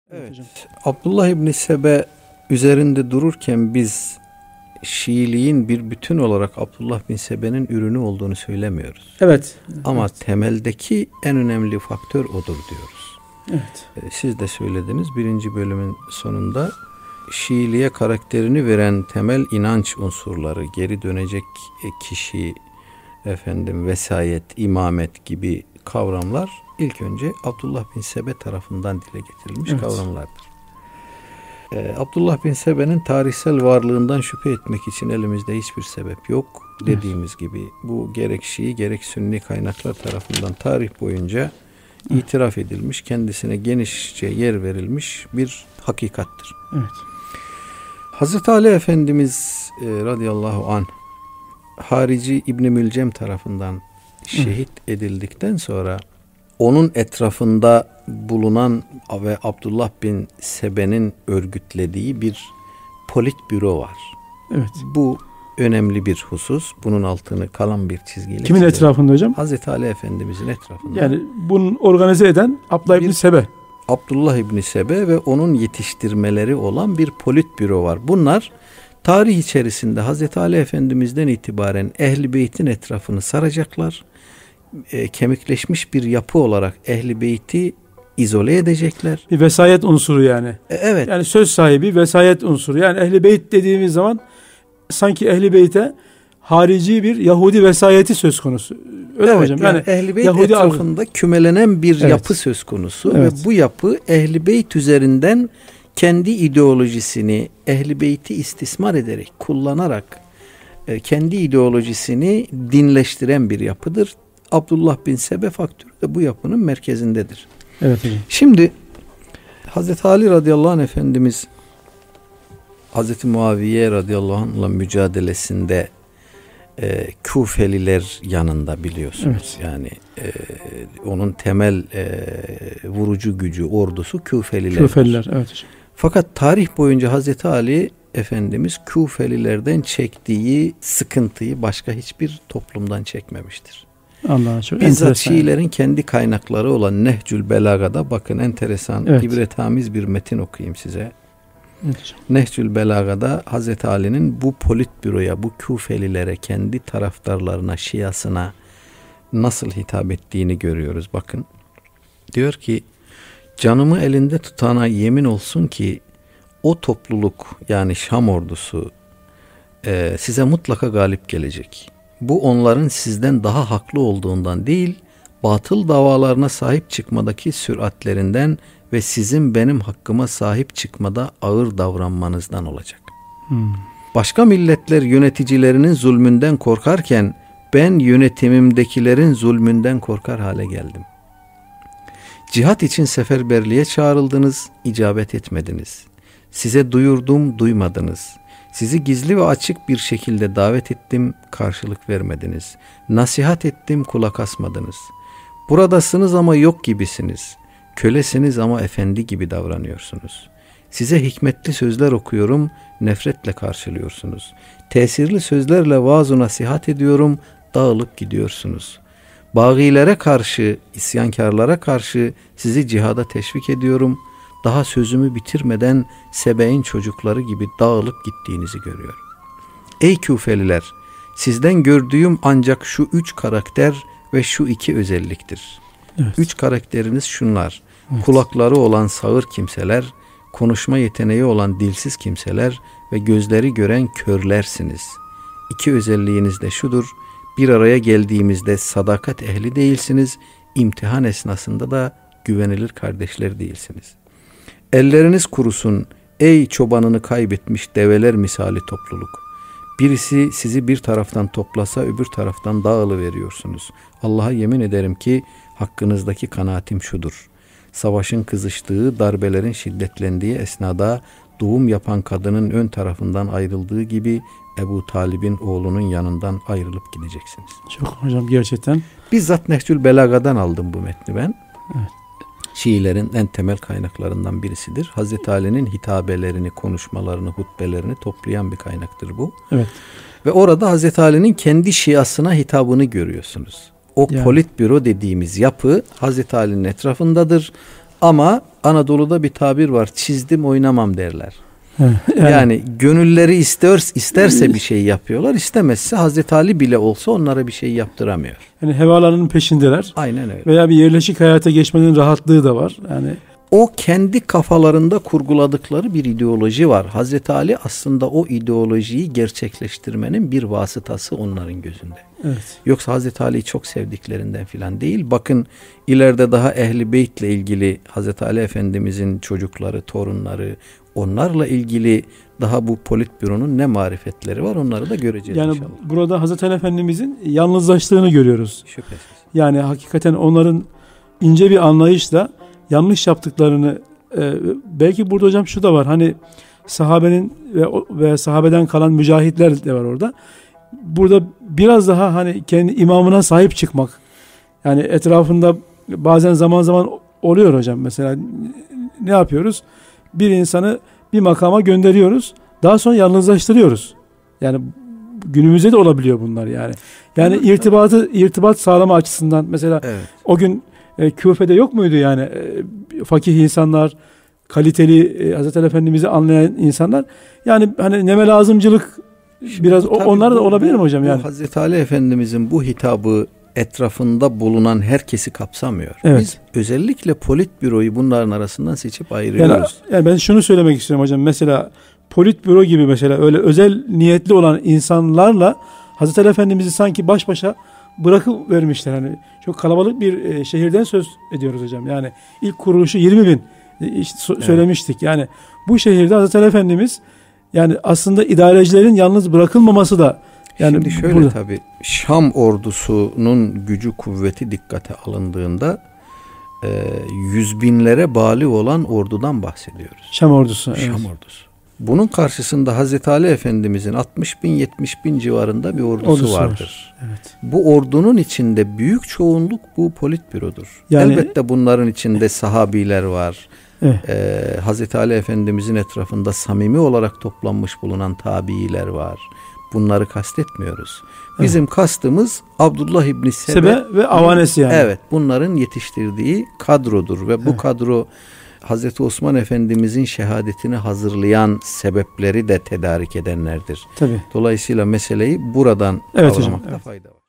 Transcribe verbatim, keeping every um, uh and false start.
Evet, Abdullah İbni Sebe üzerinde dururken biz Şiiliğin bir bütün olarak Abdullah bin Sebe'nin ürünü olduğunu söylemiyoruz. Evet. Ama evet. temeldeki en önemli faktör odur diyoruz. Evet. Siz de söylediniz birinci bölümün sonunda Şiiliğe karakterini veren temel inanç unsurları, geri dönecek kişi, efendim vesayet, imamet gibi kavramlar ilk önce Abdullah bin Sebe tarafından dile getirilmiş evet. kavramlardır. Ee, Abdullah bin Sebe'nin tarihsel varlığından şüphe etmek için elimizde hiçbir sebep yok. Dediğimiz evet. gibi bu gerek Şii gerek Sünni kaynaklar tarafından tarih boyunca evet. itiraf edilmiş, kendisine genişçe yer verilmiş bir hakikattir. Evet. Hazreti Ali Efendimiz e, radıyallahu anh harici İbn-i Mülcem tarafından şehit evet. edildikten sonra onun etrafında bulunan ve Abdullah bin Sebe'nin örgütlediği bir politbüro var. Evet. Bu önemli bir husus. Bunun altını kalan bir çizgiyle. Kimin çizelim. Etrafında hocam? Hazreti Ali Efendimizin etrafında. Yani bunu organize eden Abdullah bin Sebe. Abdullah İbni Sebe ve onun yetiştirmeleri olan bir politbüro var. Bunlar tarih içerisinde Hazreti Ali Efendimiz'den itibaren Ehl-i Beyt'in etrafını saracaklar. E, kemikleşmiş bir yapı olarak Ehl-i Beyt'i izole edecekler. Bir vesayet unsuru yani. E, evet. Yani söz sahibi vesayet unsuru. Yani Ehl-i Beyt dediğimiz zaman sanki Ehl-i Beyt'e harici bir Yahudi vesayeti söz konusu. Öyle evet, hocam? Yani, yani Ehl-i Beyt Yahudi etrafında algı. Kümelenen bir evet. yapı söz konusu evet. ve bu yapı Ehl-i Beyt üzerinden kendi ideolojisini Ehl-i Beyt'i istismar ederek, kullanarak e, kendi ideolojisini dinleştiren bir yapıdır. Abdullah bin Sebe faktörü de bu yapının merkezindedir. Evet hocam. Şimdi Hazreti Ali radıyallahu anh Efendimiz Hazreti Muaviye radıyallahu anh'la mücadelesinde e, Küfeliler yanında biliyorsunuz. Evet. Yani e, onun temel e, vurucu gücü, ordusu Küfeliler. Küfeliler, evet hocam. Fakat tarih boyunca Hazreti Ali Efendimiz Küfelilerden çektiği sıkıntıyı başka hiçbir toplumdan çekmemiştir. Allah'a çok Bizzat enteresan. Şiilerin kendi kaynakları olan Nehcül Belaga'da bakın enteresan, evet. ibretamiz bir metin okuyayım size. Evet. Nehcül Belaga'da Hazreti Ali'nin bu politbüroya, bu Küfelilere, kendi taraftarlarına, Şiasına nasıl hitap ettiğini görüyoruz. Bakın diyor ki, canımı elinde tutana yemin olsun ki o topluluk yani Şam ordusu e, size mutlaka galip gelecek. Bu onların sizden daha haklı olduğundan değil, batıl davalarına sahip çıkmadaki süratlerinden ve sizin benim hakkıma sahip çıkmada ağır davranmanızdan olacak. Hmm. Başka milletler yöneticilerinin zulmünden korkarken ben yönetimimdekilerin zulmünden korkar hale geldim. Cihat için seferberliğe çağrıldınız, icabet etmediniz. Size duyurdum, duymadınız. Sizi gizli ve açık bir şekilde davet ettim, karşılık vermediniz. Nasihat ettim, kulak asmadınız. Buradasınız ama yok gibisiniz. Kölesiniz ama efendi gibi davranıyorsunuz. Size hikmetli sözler okuyorum, nefretle karşılıyorsunuz. Tesirli sözlerle vaaz-ı nasihat ediyorum, dağılıp gidiyorsunuz. Bağilere karşı, isyankarlara karşı sizi cihada teşvik ediyorum. Daha sözümü bitirmeden Sebe'in çocukları gibi dağılıp gittiğinizi görüyorum. Ey Küfeliler, sizden gördüğüm ancak şu üç karakter ve şu iki özelliktir. Evet. Üç karakteriniz şunlar. Evet. Kulakları olan sağır kimseler, konuşma yeteneği olan dilsiz kimseler ve gözleri gören körlersiniz. İki özelliğiniz de şudur. Bir araya geldiğimizde sadakat ehli değilsiniz. İmtihan esnasında da güvenilir kardeşler değilsiniz. Elleriniz kurusun ey çobanını kaybetmiş develer misali topluluk. Birisi sizi bir taraftan toplasa öbür taraftan dağılıveriyorsunuz. Allah'a yemin ederim ki hakkınızdaki kanaatim şudur. Savaşın kızıştığı, darbelerin şiddetlendiği esnada doğum yapan kadının ön tarafından ayrıldığı gibi Ebu Talib'in oğlunun yanından ayrılıp gideceksiniz. Çok hocam gerçekten. Bizzat Nehcül Belaga'dan aldım bu metni ben. Evet. Şiilerin en temel kaynaklarından birisidir. Hazreti Ali'nin hitabelerini, konuşmalarını, hutbelerini toplayan bir kaynaktır bu. Evet. Ve orada Hazreti Ali'nin kendi şiasına hitabını görüyorsunuz. O yani. Politbüro dediğimiz yapı Hazreti Ali'nin etrafındadır. Ama Anadolu'da bir tabir var. Çizdim oynamam derler. Yani, yani gönülleri ister, isterse bir şey yapıyorlar. İstemezse Hazreti Ali bile olsa onlara bir şey yaptıramıyor. Yani hevalarının peşindeler. Aynen öyle. Veya bir yerleşik hayata geçmenin rahatlığı da var. Yani o kendi kafalarında kurguladıkları bir ideoloji var. Hazreti Ali aslında o ideolojiyi gerçekleştirmenin bir vasıtası onların gözünde. Evet. Yoksa Hazreti Ali'yi çok sevdiklerinden filan değil. Bakın ileride daha Ehl-i Beyt'le ilgili Hazreti Ali Efendimizin çocukları, torunları, onlarla ilgili daha bu politbüronun ne marifetleri var, onları da göreceğiz yani inşallah. Burada Hazreti Ali Efendimizin yalnızlaştığını görüyoruz. Şüphesiz. Yani hakikaten onların ince bir anlayışla yanlış yaptıklarını, e, belki burada hocam şu da var, hani sahabenin ve, ve sahabeden kalan mücahitler de var orada. Burada biraz daha hani kendi imamına sahip çıkmak, yani etrafında bazen zaman zaman oluyor hocam, mesela ne yapıyoruz? Bir insanı bir makama gönderiyoruz, daha sonra yalnızlaştırıyoruz. Yani günümüzde de olabiliyor bunlar yani. Yani evet, irtibatı irtibat sağlama açısından mesela evet. O gün e, Küfe'de yok muydu yani e, fakih insanlar, kaliteli e, Hazreti Ali Efendimiz'i anlayan insanlar, yani hani neme lazımcılık Şimdi biraz o, onlar da olabilir mi hocam yani? Hazreti Ali Efendimiz'in bu hitabı etrafında bulunan herkesi kapsamıyor. Evet. Biz özellikle politbüroyu bunların arasından seçip ayırıyoruz. Yani, yani ben şunu söylemek istiyorum hocam. Mesela politbüro gibi mesela öyle özel niyetli olan insanlarla Hazreti Ali Efendimiz'i sanki baş başa bırakıvermişler. Hani çok kalabalık bir e, şehirden söz ediyoruz hocam. Yani ilk kuruluşu yirmi bin e, işte so- evet. söylemiştik. Yani bu şehirde Hazreti Ali Efendimiz, yani aslında idarecilerin yalnız bırakılmaması da yani şimdi şöyle burada. Tabii Şam ordusunun gücü kuvveti dikkate alındığında e, yüz binlere bali olan ordudan bahsediyoruz. Şam ordusu. Şam evet. ordusu. Bunun karşısında Hazreti Ali Efendimizin altmış bin yetmiş bin civarında bir ordusu, ordusu vardır. Var. Evet. Bu ordunun içinde büyük çoğunluk bu politbürodur. Yani, elbette bunların içinde sahabiler var. Evet. Ee, Hazreti Ali Efendimizin etrafında samimi olarak toplanmış bulunan tabiiler var. Bunları kastetmiyoruz. Bizim evet. kastımız Abdullah İbni Sebe, Sebe ve avanesi yani. Evet, bunların yetiştirdiği kadrodur ve bu evet. kadro Hazreti Osman Efendimizin şehadetini hazırlayan sebepleri de tedarik edenlerdir. Tabii. Dolayısıyla meseleyi buradan evet kavramakta fayda var.